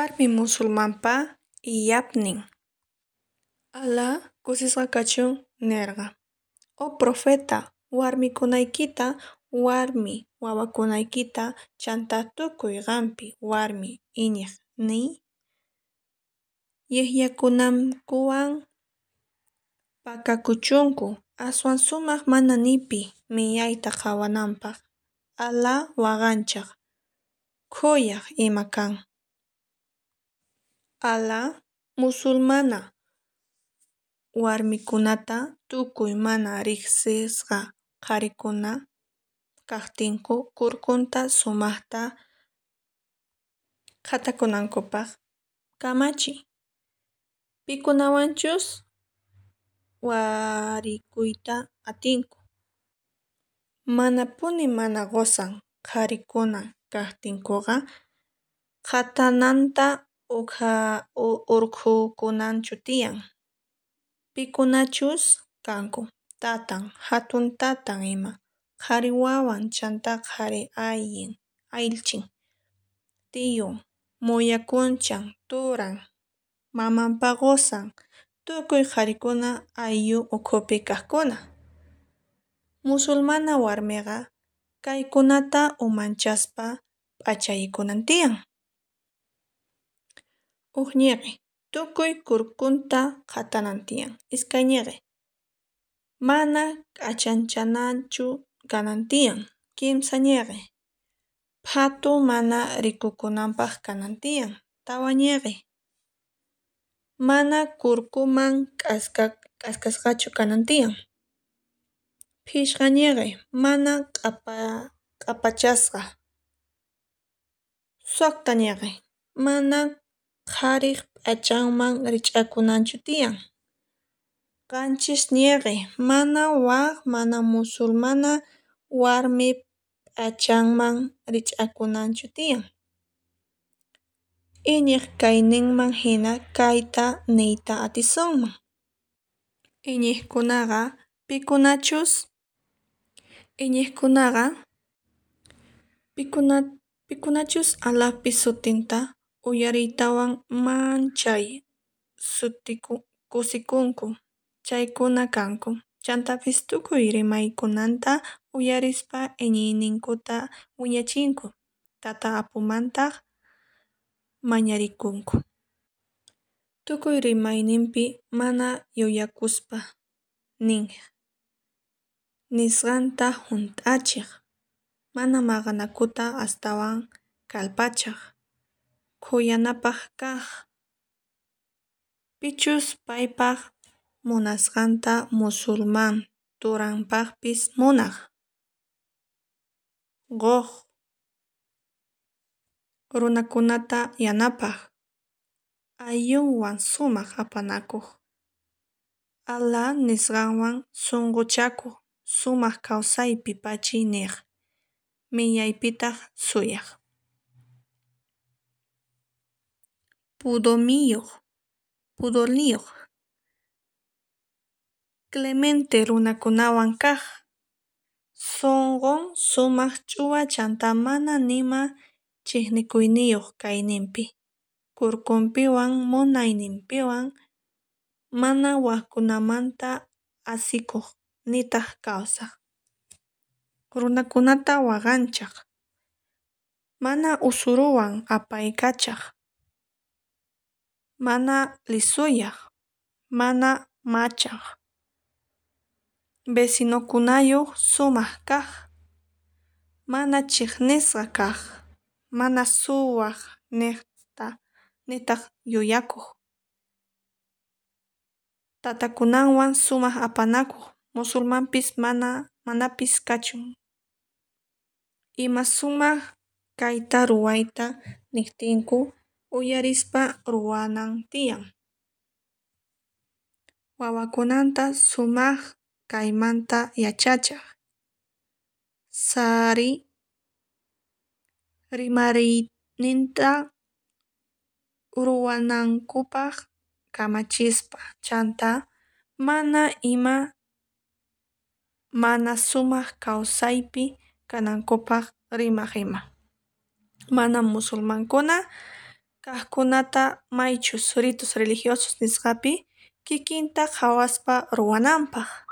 Warmi musulmanpa illapnin Allah kusisqa kachun nirqa. Oh profeta, warmikunaykita, warmi wawakunaykita chanta tukuy qanpi warmi iñiq niy, yaqllakunamkuwan pakakuchunku aswan sumaq mana nipi millayta qawananpaq Allah waqanchaq khuyaq ima kan. Allah musulmana warmikunata tukuy mana riqsisqa qarikuna kaqtinku kurkunta sumaqta qhatakunankupaq kamachin. Pikunawanchus warikuyta atinku. Manapuni mana qusan qarikuna kaqtinkuqa qhatananta urqukunanchu tiyan. Pikunachus kanku tatan hatun tatan ima qhari wawan chanta qhari ayllin, tiyun, muyakunchan, turan, mamanpa qusan tukuy qarikuna ayllu ukhupi kaqkuna. Musulmana warmiqa kaykunata umanchaspa p'achaykunan tiyan. Huk ñiqi tukuy kurkunta qhatanan tiyan, iskay ñiqi mana k'achanchananchu kanan tiyan, kimsa ñiqi phatun mana rikukunanpaq kanan tiyan, tawa ñiqi mana kurkuman k'askasqachu kanan tiyan, phishqa ñiqi mana q'apachasqa, suqta ñiqi mana qhariq p'achanman rich'akunanchu tiyan, qanchis ñiqi mana waq mana musulmana warmi p'achanman rich'akunanchu tiyan. Iñiq kayninman hina kayta niyta atisunman. Iñiqkunaqa pikunachus Allahpi sutinta uyariytawan manchay kusikunku chaykuna kanku. Chantapis tukuy rimaykunanta uyarispa iñiyninkuta wiñachinku, tata apumantaq mañarikunku. Tukuy rimayninpi mana yuyakuspa nin nisqanta hunt'achiq, mana maqanakuta astawan kallpachaq, khuyanapaq kaq, pichus paypaq munasqanta musulman turanpaqpis munaq, quq runakunata yanapaq, ayllunwan sumaq apanakuq, Allah nisqanwan sunquchakuq sumaq kawsaypi pachiy niq millaypitaq suyaq. Pudulniyuq, clemente runakunawan kaq, sunqun sumaq ch'uwa chanta mana nima chiqnikuyniyuq kayninpi, kurkunpiwan munayninpiwan mana waqkunamanta asikuq nitaq kawsaq, runakunata waqanchaq, mana usuruwan apaykachaq, mana lisuyaq, mana machaq, vecinokunayuq sumaq kaq, mana chiqnisqa kaq, mana suwaq nitaq yuyakuq, tatakunawan sumaq apanakuq musulmanpis manapis kachun, ima sumaq kayta ruwayta niqtinku uyarispa ruwanan tiyan. Wawakunanta sumaq kaymanta yachachaq, sari rimariyninta ruwanankupaq kamachispa chanta mana sumaq kawsaypi kanankupaq rimaq ima. Mana musulmankuna kaqkunata maychus ritos religiosos nisqapi kikinta qhawaspa ruwananpaq.